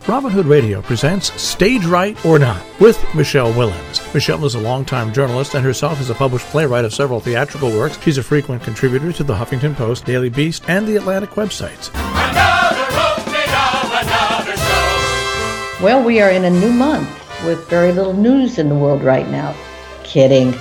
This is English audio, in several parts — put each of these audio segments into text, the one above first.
Robin Hood Radio presents Stage Right or Not with Michelle Willens. Michelle is a longtime journalist and herself is a published playwright of several theatrical works. She's a frequent contributor to the Huffington Post, Daily Beast, and the Atlantic websites. Well, we are in a new month with very little news in the world right now. Kidding.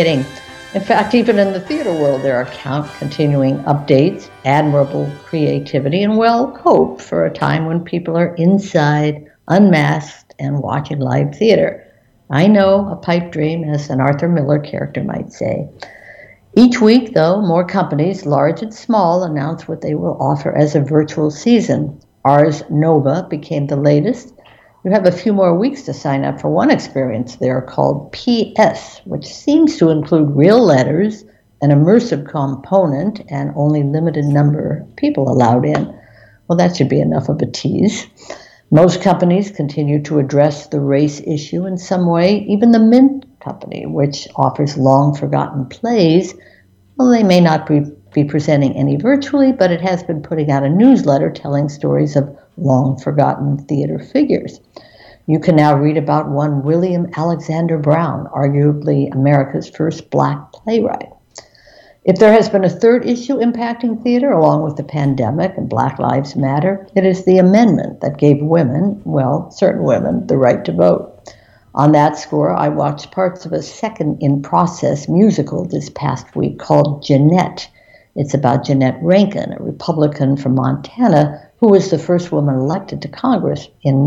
In fact, even in the theater world, there are continuing updates, admirable creativity, and hope for a time when people are inside, unmasked, and watching live theater. I know, a pipe dream, as an Arthur Miller character might say. Each week, though, more companies, large and small, announce what they will offer as a virtual season. Ars Nova became the latest. You have a few more weeks to sign up for one experience there called PS, which seems to include real letters, an immersive component, and only limited number of people allowed in. Well, that should be enough of a tease. Most companies continue to address the race issue in some way. Even the Mint Company, which offers long-forgotten plays, well, they may not be presenting any virtually, but it has been putting out a newsletter telling stories of long-forgotten theater figures. You can now read about one William Alexander Brown, arguably America's first black playwright. If there has been a third issue impacting theater, along with the pandemic and Black Lives Matter, it is the amendment that gave women, certain women, the right to vote. On that score, I watched parts of a second-in-process musical this past week called Jeanette. It's about Jeanette Rankin, a Republican from Montana, who was the first woman elected to Congress in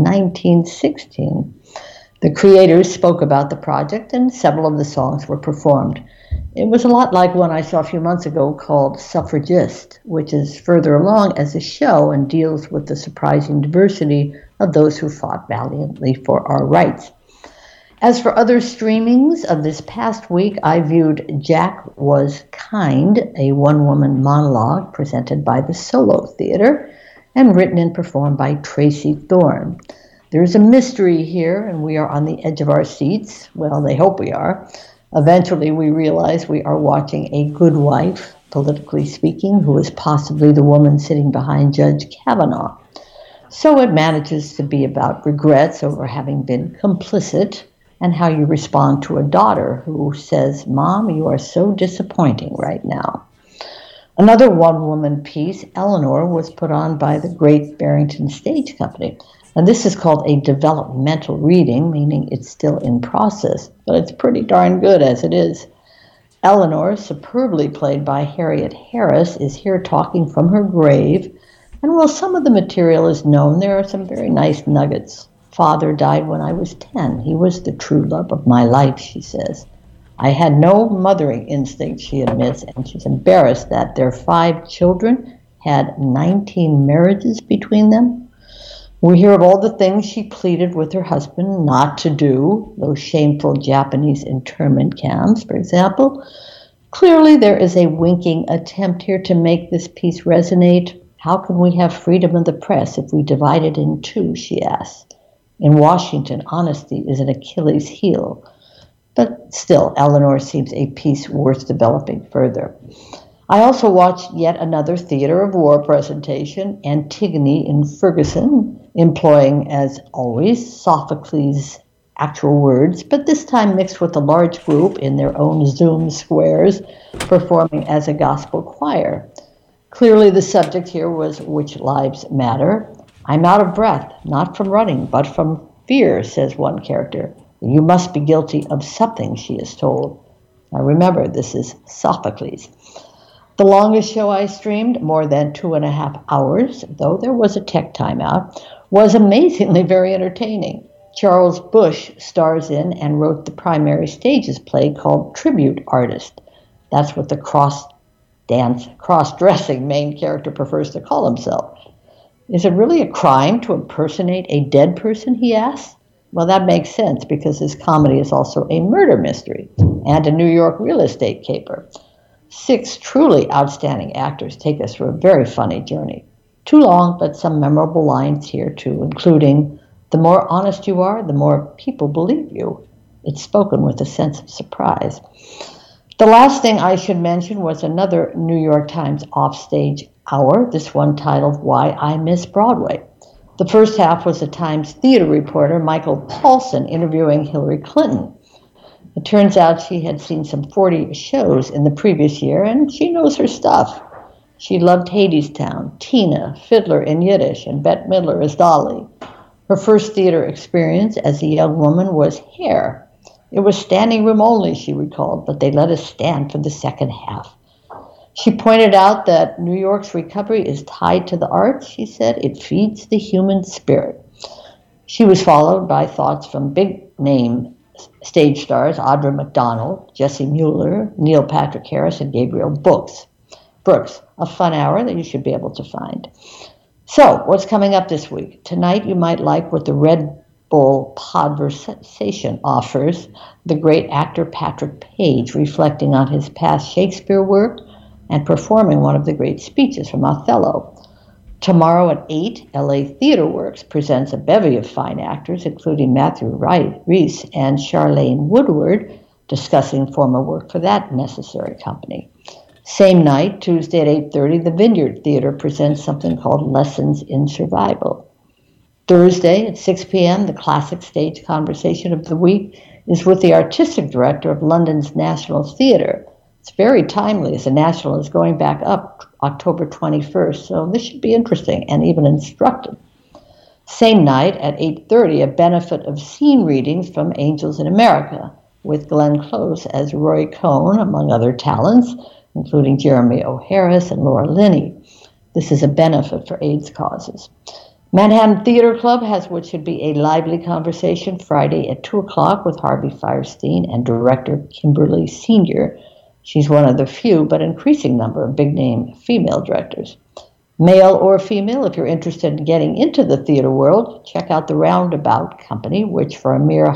1916. The creators spoke about the project, and several of the songs were performed. It was a lot like one I saw a few months ago called Suffragist, which is further along as a show and deals with the surprising diversity of those who fought valiantly for our rights. As for other streamings of this past week, I viewed Jack Was Kind, a one-woman monologue presented by the Solo Theater and written and performed by Tracy Thorn. There's a mystery here, and we are on the edge of our seats. Well, they hope we are. Eventually, we realize we are watching a good wife, politically speaking, who is possibly the woman sitting behind Judge Kavanaugh. So it manages to be about regrets over having been complicit, and how you respond to a daughter who says, "Mom, you are so disappointing right now." Another one-woman piece, Eleanor, was put on by the Great Barrington Stage Company. And this is called a developmental reading, meaning it's still in process, but it's pretty darn good as it is. Eleanor, superbly played by Harriet Harris, is here talking from her grave. And while some of the material is known, there are some very nice nuggets. Father died when I was 10. He was the true love of my life, she says. I had no mothering instinct, she admits, and she's embarrassed that their 5 children had 19 marriages between them. We hear of all the things she pleaded with her husband not to do, those shameful Japanese internment camps, for example. Clearly, there is a winking attempt here to make this piece resonate. How can we have freedom of the press if we divide it in two, she asks. In Washington, honesty is an Achilles heel. But still, Eleanor seems a piece worth developing further. I also watched yet another theater of war presentation, Antigone in Ferguson, employing, as always, Sophocles' actual words, but this time mixed with a large group in their own Zoom squares, performing as a gospel choir. Clearly the subject here was which lives matter. I'm out of breath, not from running, but from fear, says one character. You must be guilty of something, she is told. Now remember, this is Sophocles. The longest show I streamed, more than 2.5 hours, though there was a tech timeout, was amazingly very entertaining. Charles Busch stars in and wrote the primary stages play called Tribute Artist. That's what the cross-dressing main character prefers to call himself. Is it really a crime to impersonate a dead person, he asks? Well, that makes sense because his comedy is also a murder mystery and a New York real estate caper. 6 truly outstanding actors take us through a very funny journey. Too long, but some memorable lines here too, including, "The more honest you are, the more people believe you." It's spoken with a sense of surprise. The last thing I should mention was another New York Times offstage hour, this one titled Why I Miss Broadway. The first half was the Times theater reporter Michael Paulson interviewing Hillary Clinton. It turns out she had seen some 40 shows in the previous year, and she knows her stuff. She loved Hadestown, Tina, Fiddler in Yiddish, and Bette Midler as Dolly. Her first theater experience as a young woman was Hair. It was standing room only, she recalled, but they let us stand for the second half. She pointed out that New York's recovery is tied to the arts. She said it feeds the human spirit. She was followed by thoughts from big-name stage stars Audra McDonald, Jessie Mueller, Neil Patrick Harris, and Gabriel Brooks. A fun hour that you should be able to find. So, what's coming up this week? Tonight you might like what the Red Bull Podversation offers, the great actor Patrick Page reflecting on his past Shakespeare work and performing one of the great speeches from Othello. Tomorrow at 8, LA Theater Works presents a bevy of fine actors, including Matthew Rhys and Charlene Woodward, discussing former work for that necessary company. Same night, Tuesday at 8:30, the Vineyard Theater presents something called Lessons in Survival. Thursday at 6 p.m., the classic stage conversation of the week is with the artistic director of London's National Theatre. It's very timely as the National is going back up October 21st, so this should be interesting and even instructive. Same night at 8:30, a benefit of scene readings from Angels in America with Glenn Close as Roy Cohn, among other talents, including Jeremy O. Harris and Laura Linney. This is a benefit for AIDS causes. Manhattan Theater Club has what should be a lively conversation Friday at 2 o'clock with Harvey Fierstein and director Kimberly Senior. She's one of the few but increasing number of big-name female directors. Male or female, if you're interested in getting into the theater world, check out the Roundabout Company, which for a mere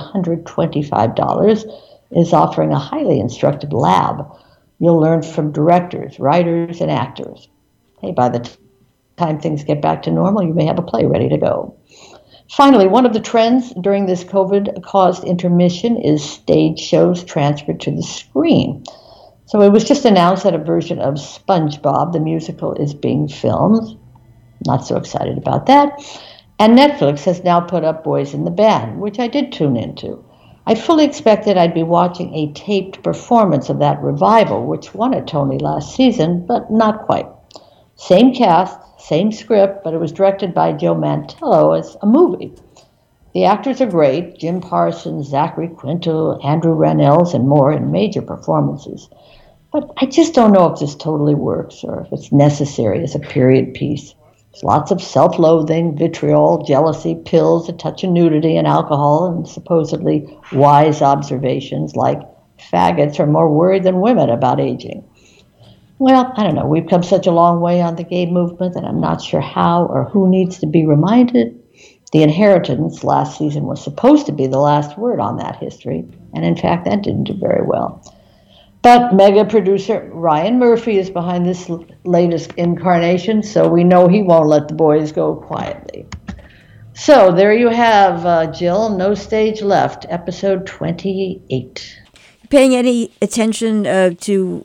$125 is offering a highly instructive lab. You'll learn from directors, writers, and actors. Hey, by the time things get back to normal, you may have a play ready to go. Finally, one of the trends during this COVID-caused intermission is stage shows transferred to the screen. So it was just announced that a version of SpongeBob, the musical, is being filmed. Not so excited about that. And Netflix has now put up Boys in the Band, which I did tune into. I fully expected I'd be watching a taped performance of that revival, which won a Tony last season, but not quite. Same cast, same script, but it was directed by Joe Mantello as a movie. The actors are great, Jim Parsons, Zachary Quinto, Andrew Rannells, and more in major performances. But I just don't know if this totally works or if it's necessary as a period piece. There's lots of self-loathing, vitriol, jealousy, pills, a touch of nudity and alcohol, and supposedly wise observations like faggots are more worried than women about aging. Well, I don't know. We've come such a long way on the gay movement that I'm not sure how or who needs to be reminded. The Inheritance last season was supposed to be the last word on that history, and in fact that didn't do very well. But mega producer Ryan Murphy is behind this latest incarnation, so we know he won't let the boys go quietly. So there you have, Jill, No Stage Left, episode 28. Paying any attention to?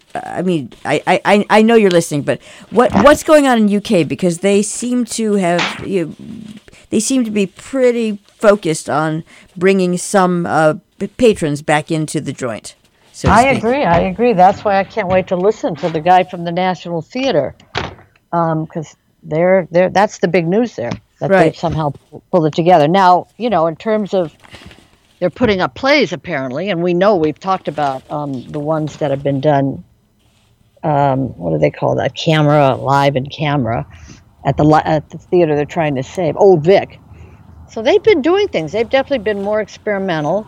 I know you're listening, but what's going on in UK? Because they seem to have they seem to be pretty focused on bringing some patrons back into the joint. So I agree. That's why I can't wait to listen to the guy from the National Theatre, because that's the big news there, that right. They've somehow pulled it together. Now, in terms of, they're putting up plays apparently, and we know we've talked about the ones that have been done, what do they call that, live in camera, at the theater they're trying to save, Old Vic. So they've been doing things. They've definitely been more experimental.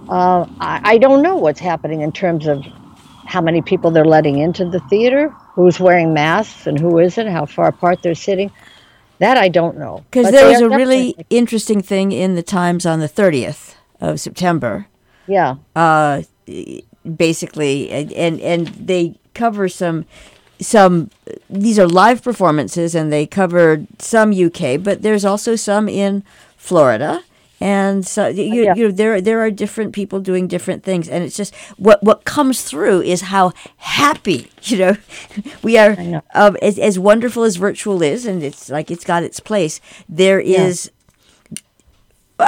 I don't know what's happening in terms of how many people they're letting into the theater, who's wearing masks and who isn't, how far apart they're sitting. That I don't know. Because there was a really interesting thing in the Times on the 30th of September. Yeah. Basically, and they cover some. These are live performances, and they covered some UK, but there's also some in Florida. And so there are different people doing different things, and it's just what comes through is how happy we are. As wonderful as virtual is, and it's like it's got its place. There is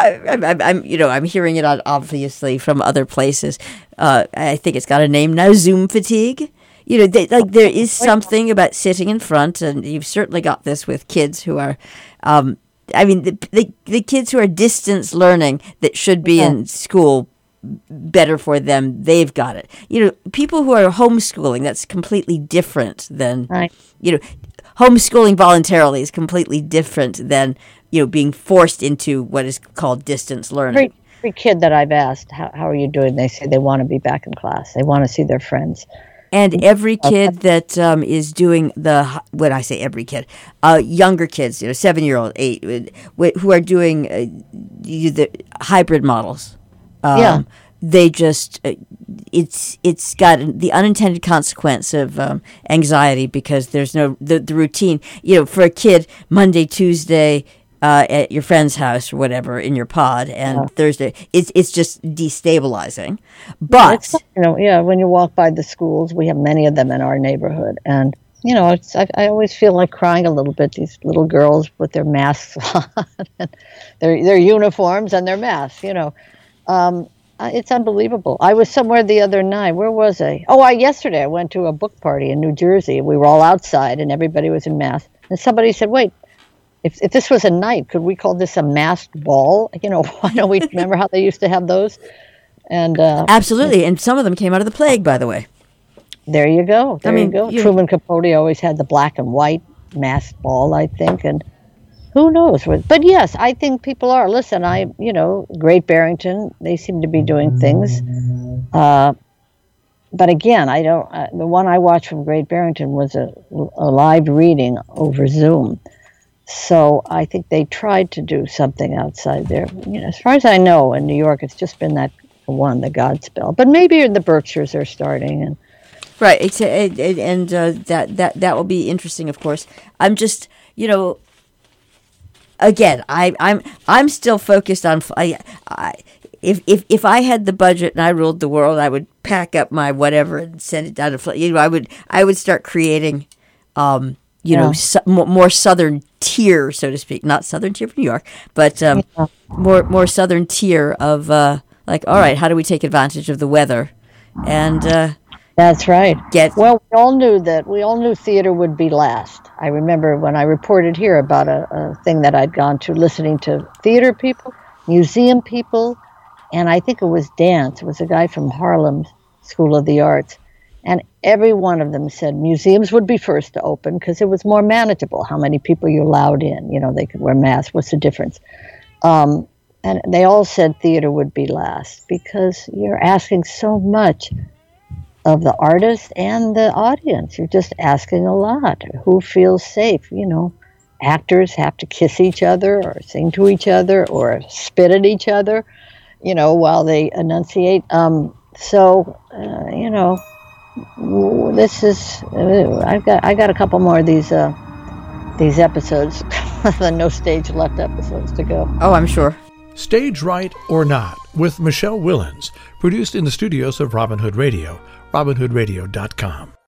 I'm hearing it obviously from other places. I think it's got a name now, Zoom fatigue. There is something about sitting in front, and you've certainly got this with kids who are, the kids who are distance learning that should be in school, better for them, they've got it. People who are homeschooling, that's completely different than, homeschooling voluntarily is completely different than, being forced into what is called distance learning. Every kid that I've asked, how are you doing? They say they want to be back in class. They want to see their friends. And every kid that is doing when I say every kid, younger kids, 7-year-old, 8, who are doing the hybrid models. They just, it's got the unintended consequence of anxiety because there's no, the routine, for a kid, Monday, Tuesday, at your friend's house or whatever in your pod, and Thursday, it's just destabilizing. But when you walk by the schools, we have many of them in our neighborhood, and I always feel like crying a little bit. These little girls with their masks on, and their uniforms and their masks. It's unbelievable. I was somewhere the other night. Where was I? Yesterday I went to a book party in New Jersey. We were all outside, and everybody was in masks. And somebody said, "Wait. If this was a night, could we call this a masked ball?" Why don't we remember how they used to have those? And absolutely, and some of them came out of the plague, by the way. There you go. There you go. Truman Capote always had the black and white masked ball, I think, and who knows? But yes, I think people are. Listen, Great Barrington, they seem to be doing things. But again, I don't. The one I watched from Great Barrington was a live reading over Zoom. So I think they tried to do something outside there. As far as I know, in New York, it's just been that one, the Godspell. But maybe in the Berkshires they're starting. And right, and that will be interesting, of course. I'm just, again, I'm still focused on. If I had the budget and I ruled the world, I would pack up my whatever and send it down to. I would start creating. More southern tier, so to speak. Not southern tier for New York, but more southern tier of all right, how do we take advantage of the weather? And that's right. We all knew theater would be last. I remember when I reported here about a thing that I'd gone to, listening to theater people, museum people, and I think it was dance. It was a guy from Harlem School of the Arts. And every one of them said museums would be first to open because it was more manageable how many people you allowed in. They could wear masks. What's the difference? And they all said theater would be last because you're asking so much of the artist and the audience. You're just asking a lot. Who feels safe? Actors have to kiss each other or sing to each other or spit at each other, while they enunciate. This is I got a couple more of these episodes, the No Stage Left episodes to go. Oh, I'm sure. Stage Right or Not with Michelle Willens, produced in the studios of Robin Hood Radio, robinhoodradio.com.